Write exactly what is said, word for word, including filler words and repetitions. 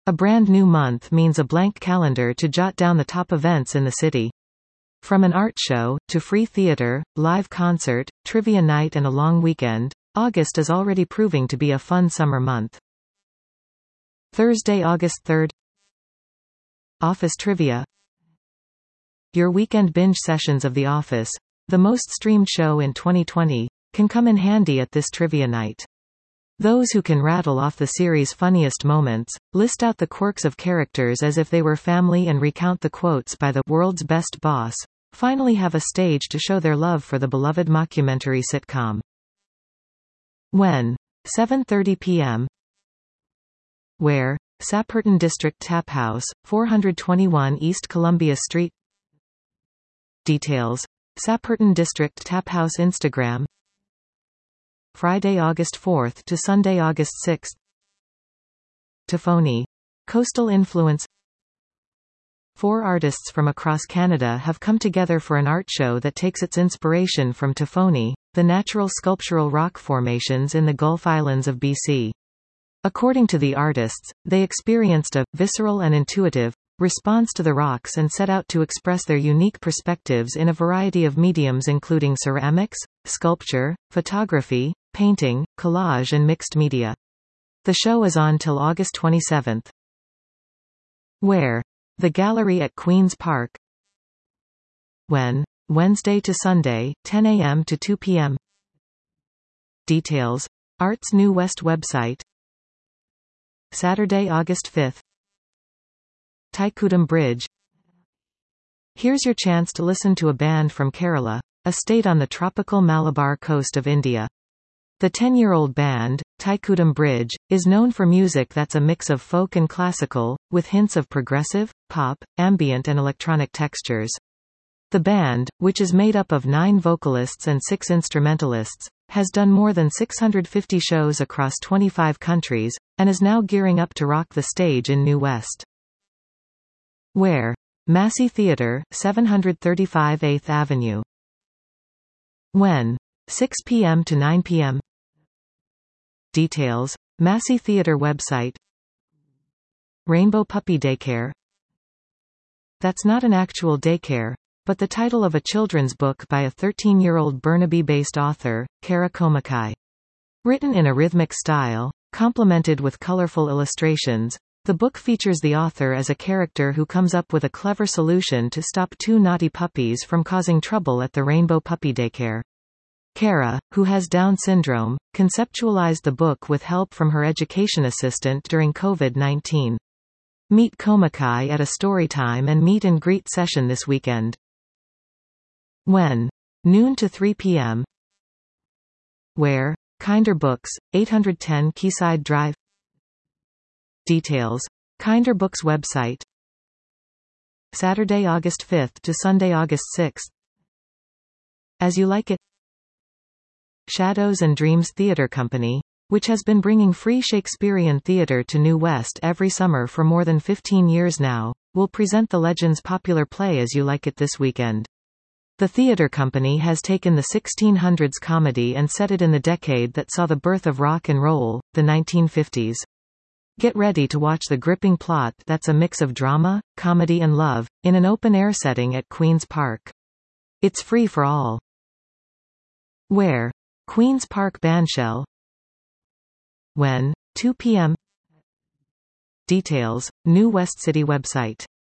A brand new month means a blank calendar to jot down the top events in the city. From an art show, to free theater, live concert, trivia night and a long weekend, August is already proving to be a fun summer month. Thursday, August third. Office Trivia. Your weekend binge sessions of The Office, the most streamed show in twenty twenty, can come in handy at this trivia night. Those who can rattle off the series' funniest moments, list out the quirks of characters as if they were family and recount the quotes by the world's best boss, finally have a stage to show their love for the beloved mockumentary sitcom. When? seven thirty p m Where? Sapperton District Tap House, four twenty-one East Columbia Street. Details. Sapperton District Tap House Instagram. Friday, August fourth to Sunday, August sixth. Tofoni. Coastal Influence. Four artists from across Canada have come together for an art show that takes its inspiration from Tofoni, the natural sculptural rock formations in the Gulf Islands of B C. According to the artists, they experienced a visceral and intuitive response to the rocks and set out to express their unique perspectives in a variety of mediums including ceramics, sculpture, photography, painting, collage and mixed media. The show is on till August twenty-seventh. Where? The Gallery at Queen's Park. When? Wednesday to Sunday, ten a m to two p m Details. Arts New West website. Saturday, August fifth. Thaikudam Bridge. Here's your chance to listen to a band from Kerala, a state on the tropical Malabar coast of India. The ten-year-old band, Thaikudam Bridge, is known for music that's a mix of folk and classical, with hints of progressive, pop, ambient and electronic textures. The band, which is made up of nine vocalists and six instrumentalists, has done more than six hundred fifty shows across twenty-five countries, and is now gearing up to rock the stage in New West. Where? Massey Theatre, seven thirty-five eighth Avenue. When? six p m to nine p m Details. Massey Theatre website. Rainbow Puppy Daycare. That's not an actual daycare, but the title of a children's book by a thirteen-year-old Burnaby-based author, Kara Komakai. Written in a rhythmic style, complemented with colorful illustrations, the book features the author as a character who comes up with a clever solution to stop two naughty puppies from causing trouble at the Rainbow Puppy Daycare. Kara, who has Down syndrome, conceptualized the book with help from her education assistant during COVID nineteen. Meet Komakai at a storytime and meet and greet session this weekend. When? Noon to three p m Where? Kinder Books, eight ten Quayside Drive. Details. Kinder Books website. Saturday, August fifth to Sunday, August sixth. As You Like It. Shadows and Dreams Theatre Company, which has been bringing free Shakespearean theatre to New West every summer for more than fifteen years now, will present the Legend's popular play As You Like It this weekend. The theatre company has taken the sixteen hundreds comedy and set it in the decade that saw the birth of rock and roll, the nineteen fifties. Get ready to watch the gripping plot that's a mix of drama, comedy and love, in an open-air setting at Queen's Park. It's free for all. Where? Queen's Park Bandshell. When? two p m Details. New West City website.